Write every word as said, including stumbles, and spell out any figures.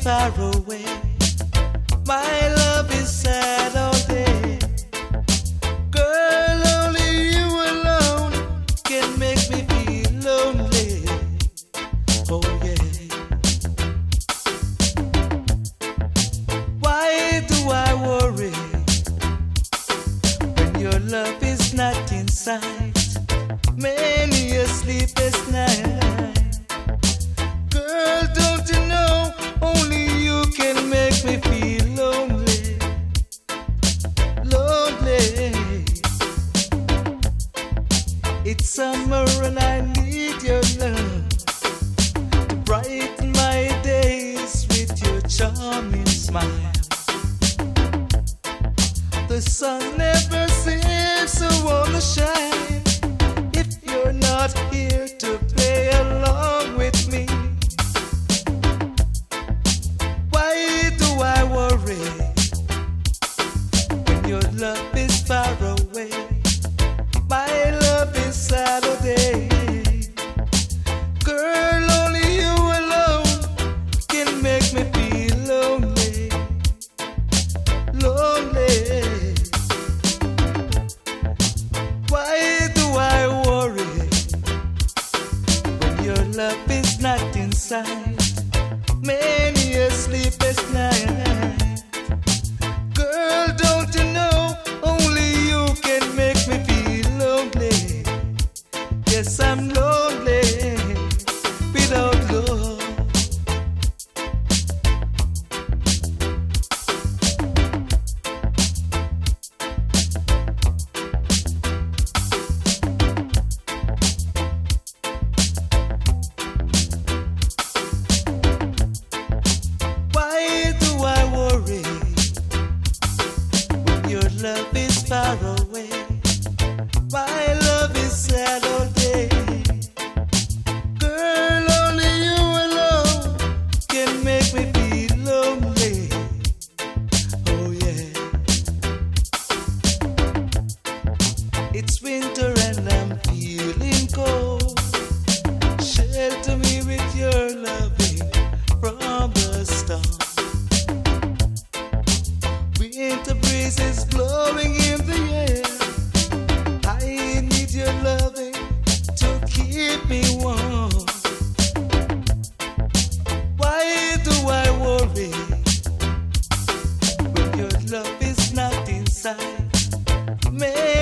far away. My love is sad all day. Girl, only you alone can make me feel lonely. Oh yeah. Why do I worry when your love is not in sight? Many a sleepless night. Girl, don't you know only you can make me feel lonely, lonely. It's summer and I need your love to brighten my days with your charming smile. The sun never seems to want to shine if you're not here to play along with me. Why do I worry when your love is far away? My love is sad all day. Girl, only you alone can make me feel lonely, lonely. Why do I worry when your love is not inside? Many a sleepless night. Girl, don't you know only you can make me feel lonely. Yes, I'm lonely without love. Why do I worry when your love is far away? My love is sad all day. Girl, only you alone can make me feel lonely. Oh yeah. It's winter and I'm feeling cold. Shelter me with your loving from the storm. Winter breeze is blowing in the air. I need your loving to keep me warm. Why do I worry when your love is not inside? Maybe